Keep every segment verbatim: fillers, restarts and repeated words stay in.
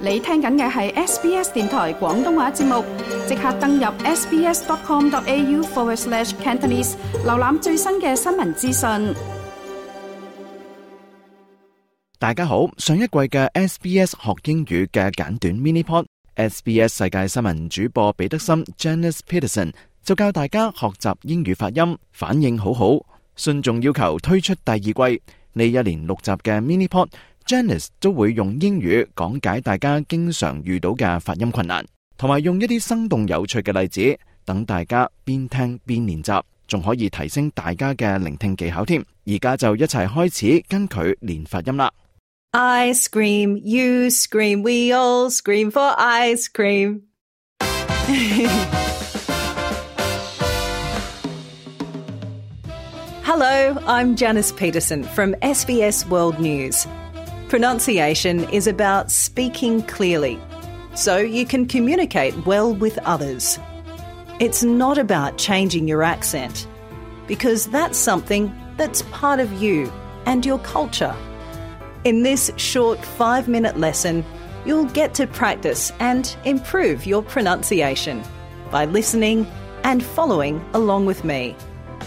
你聽緊嘅係 S B S 電台廣東話節目，即刻登入 sbs.com.au forward slash Cantonese， 瀏覽最新嘅新聞資訊。 大家好，上一季嘅 S B S 學英語嘅簡短 mini pod，S B S 世界新聞主播彼得森 Janice Peterson 就教大家學習英語發音，反應好好，信眾要求推出第二季。呢一連六集嘅 mini pod，Janice 都會用英語講解大家經常遇到嘅發音困難，同埋用一啲生動有趣嘅例子，等大家邊聽邊練習，仲可以提升大家嘅聆聽技巧添。而家就一齊開始跟佢練發音啦。 I scream, you scream, we all scream for ice cream. Hello, I'm Janice Peterson from S B S World News. Pronunciation is about speaking clearly, so you can communicate well with others. It's not about changing your accent, because that's something that's part of you and your culture. In this short five-minute lesson, you'll get to practice and improve your pronunciation by listening and following along with me.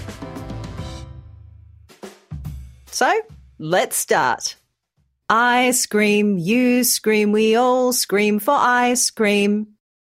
So, let's start. I scream, you scream, we all scream for ice cream.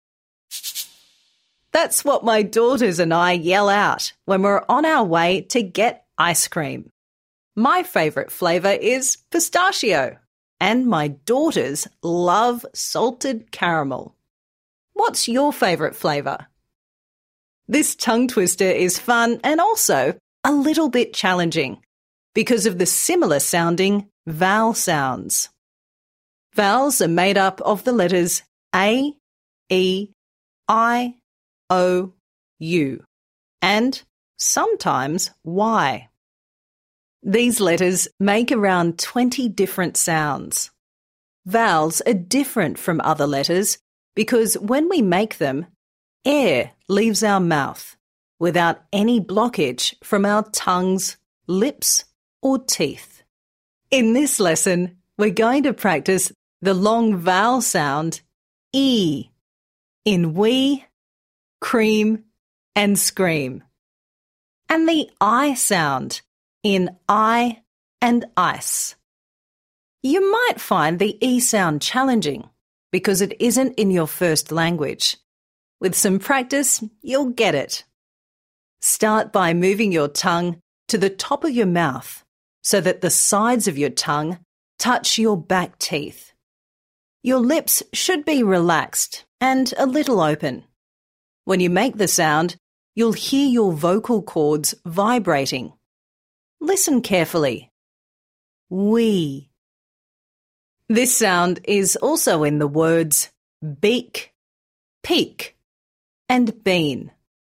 That's what my daughters and I yell out when we're on our way to get ice cream. My favourite flavour is pistachio, and my daughters love salted caramel. What's your favourite flavour? This tongue twister is fun and also a little bit challenging because of the similar sounding vowel sounds. Vowels are made up of the letters A, E, I, O, U, and sometimes Y. These letters make around twenty different sounds. Vowels are different from other letters because when we make them, air leaves our mouth without any blockage from our tongues, lips, or teeth. In this lesson, we're going to practice the long vowel sound E in we, cream, and scream, and the I sound in I and ice. You might find the E sound challenging because it isn't in your first language. With some practice, you'll get it. Start by moving your tongue to the top of your mouth so that the sides of your tongue touch your back teeth. Your lips should be relaxed and a little open. When you make the sound, you'll hear your vocal cords vibrating. Listen carefully. We. This sound is also in the words beak, peak, and bean.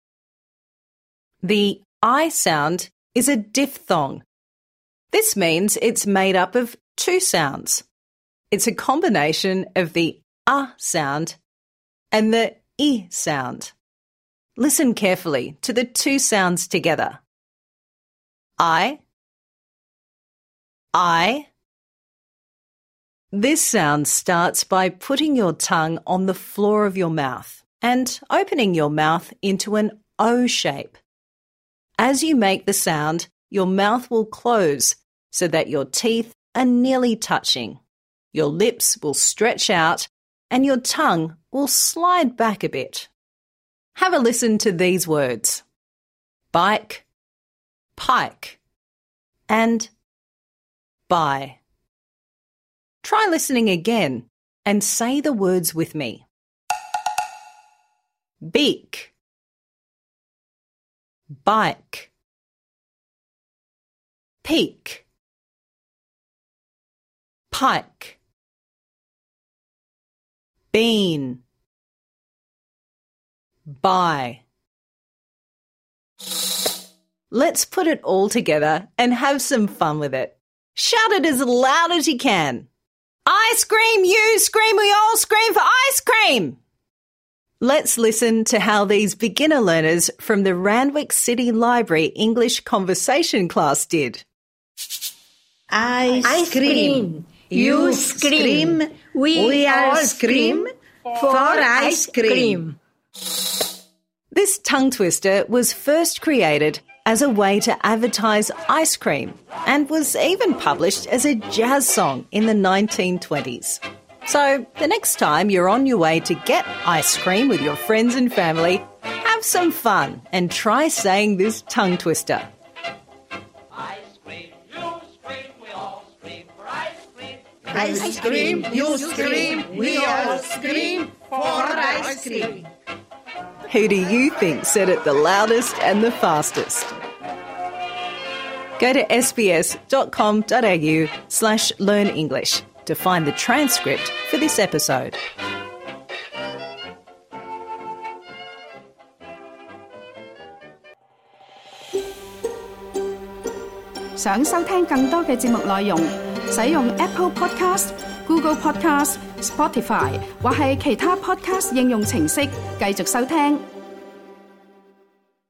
The I sound is a diphthong. This means it's made up of two sounds. It's a combination of the A sound and the I sound. Listen carefully to the two sounds together. I, I. This sound starts by putting your tongue on the floor of your mouth and opening your mouth into an O shape. As you make the sound, your mouth will close so that your teeth are nearly touching. Your lips will stretch out and your tongue will slide back a bit. Have a listen to these words: bike, pike, and buy. Try listening again and say the words with me. Beak, bike, peak, pike, bean, buy. Let's put it all together and have some fun with it. Shout it as loud as you can. I scream, you scream, we all scream for ice cream. Let's listen to how these beginner learners from the Randwick City Library English conversation class did. Ice, Ice cream. cream. You scream, we all scream for ice cream. This tongue twister was first created as a way to advertise ice cream and was even published as a jazz song in the nineteen twenties. So the next time you're on your way to get ice cream with your friends and family, have some fun and try saying this tongue twister. Ice cream, you scream, we all scream for ice cream. Ice cream, you scream, we all scream for ice cream. Who do you think said it the loudest and the fastest? Go to sbs.com.au slash learn English to find the transcript for this episode. 想收聽更多嘅節目內容，使用 Apple Podcast、Google Podcast、Spotify 或係其他 Podcast 應用程式繼續收聽。